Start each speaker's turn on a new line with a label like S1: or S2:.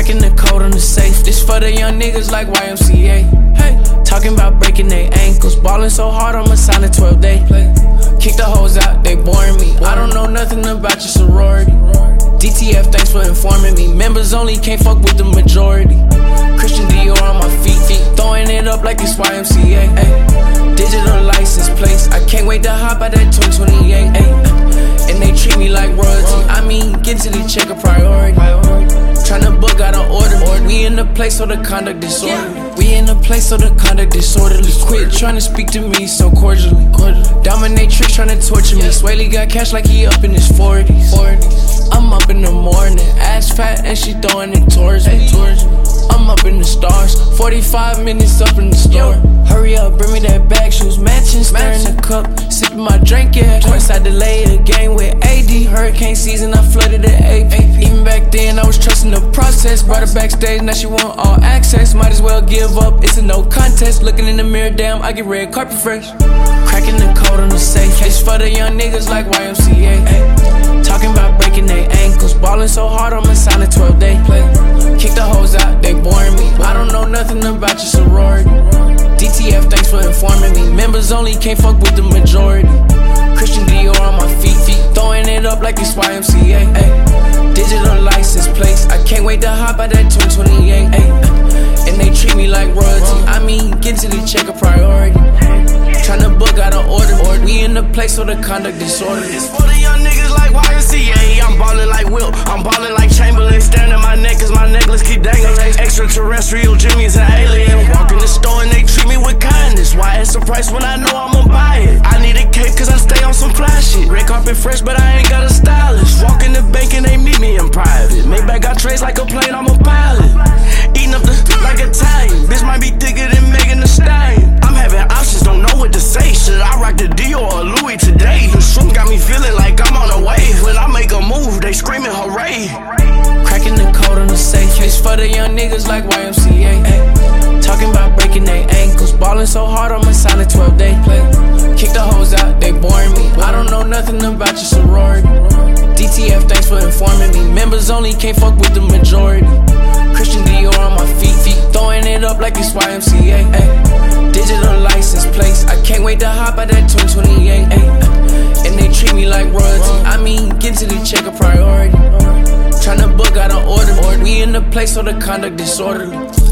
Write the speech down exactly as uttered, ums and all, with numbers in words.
S1: Cracking the code on the safe. This for the young niggas like Y M C A. Hey, talking about breaking their ankles. Ballin' so hard, I'ma sign a twelve day. Kick the hoes out, they boring me. I don't know nothing about your sorority. D T F, thanks for informing me. Members only, can't fuck with the majority. Christian Dior on my feet, feet throwing it up like it's Y M C A. Ay. Digital license plates, I can't wait to hop out that twenty twenty-eight. Ay. And they treat me like royalty. I mean, get to the check a priority. Tryna book out an order. We in the place so the conduct disorderly. We in the place so the conduct disorderly. Quit tryna speak to me so cordially. Dominate tricks tryna torture me. Swaley got cash like he up in his forties. I'm up in the morning, ass fat and she throwing it towards me. I'm up in the stars, forty-five minutes up in the store. Hurry up, bring me that bag, shoes matching, stirring the cup, sipping my drink, yeah. Twice I delayed a game with A D. Hurricane season, I flooded the A P. Even back then, I was trusting the process. Brought her backstage, now she want all access. Might as well give up, it's a no contest. Looking in the mirror, damn, I get red carpet fresh. Cracking the code on the safe. It's for the young niggas like Y M C A. Ay. Talking about breaking their ankles. Ballin' so hard, I'ma sign a twelve day. Kick the hoes out, they boring me. I don't know nothing about your sorority. D T F, thanks for informing me. Members only, can't fuck with the majority. Christian Dior on my feet, feet throwing it up like it's Y M C A. Ay. Digital license plates, I can't wait to hop out that twenty twenty-eight. Ay. And they treat me like royalty. I mean, get to the check a priority. Tryna book out an order. We in the place so the conduct disorderly.
S2: It's for the young niggas like Y M C A. I'm ballin' like Wilt, I'm ballin' like Chamberlain. Staring at my neck cause my necklace keep dangling. Extraterrestrial Jimmy's an alien. Walk in the store and they treat me with kindness. Why it's the price when I know I'ma buy it? I need a cape cause I stay on some fly shit. Red carpet fresh but I ain't got a stylist. Walk in the bank and they meet me in private. Maybach got trays like a plane, I'm a pilot. Eating up the like Italian. Bitch might be thicker than Megan Thee Stallion. I'm having options, don't know what to say. Should I rock the Dior or Louis today? The shroom got me feeling like I'm on a wave. When I make a move, they screaming hooray.
S1: Cracking the code on the safe. It's for the young niggas like Y M C A. Ay. Talking about breaking their ankles. Ballin' so hard, I'ma sign a twelve day. Kick the hoes out, they boring me. I don't know nothing about your sorority. D T F, thanks for informing me. Members only, can't fuck with the majority. Christian Dior on my feet, feet throwing it up like it's Y M C A. Ay. Digital license plates, I can't wait to hop out that twenty twenty-eight. Ay. And they treat me like royalty. I mean, get to the check a priority. Tryna book out an order. We in the place so the conduct disorderly.